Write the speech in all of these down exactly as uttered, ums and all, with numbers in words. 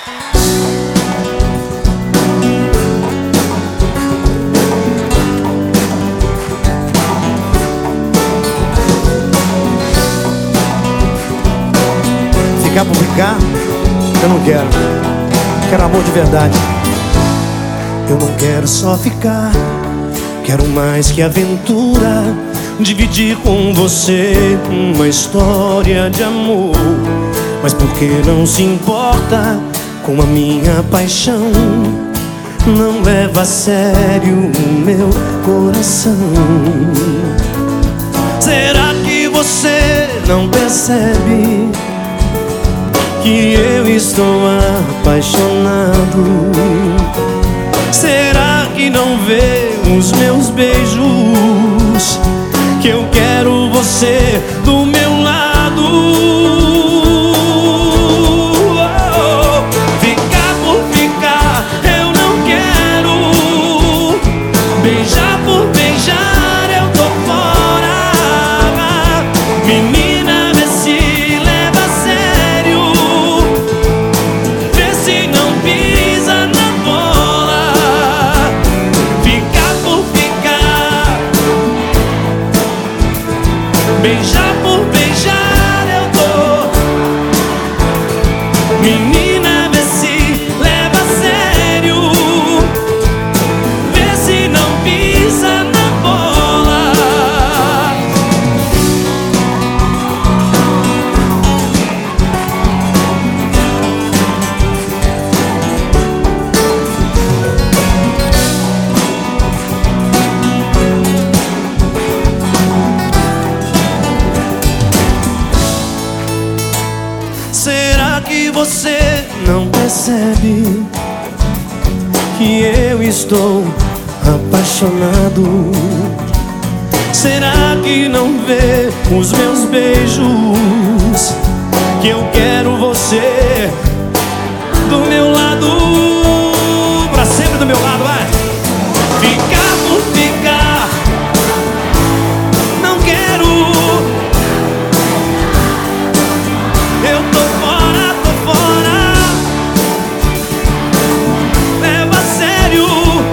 Ficar por ficar, eu não quero. Quero amor de verdade. Eu não quero só ficar, quero mais que aventura. Dividir com você uma história de amor. Mas por que não se importa com a minha paixão? Não leva a sério o meu coração. Será que você não percebe que eu estou apaixonado? Será que não vê os meus beijos? Que eu quero você do meu lado. Oh, ficar por ficar eu não quero. Beijar por beijar eu tô fora. Menina, vê se leva a sério. Vê se não pisa na bola. Ficar por ficar, beijar por beijar eu tô. Menina, vê se leva a sério. Vê se não pisa na bola. Será que você não percebe que eu estou apaixonado? Será que não vê os meus beijos? Que eu quero você do meu lado, pra sempre do meu lado, vai! Ficar por ficar, não quero. Eu tô fora, tô fora. Leva a sério.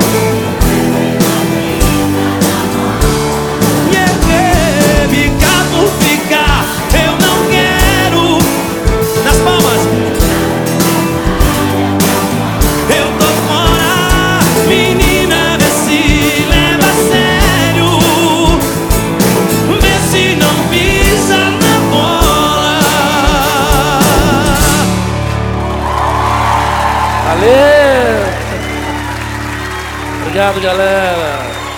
Yeah, yeah. Ficar por ficar eu não quero. Nas palmas. Eu tô fora. Menina, vê se leva a sério. Vê se não pisa na bola. Valeu! Obrigado, galera!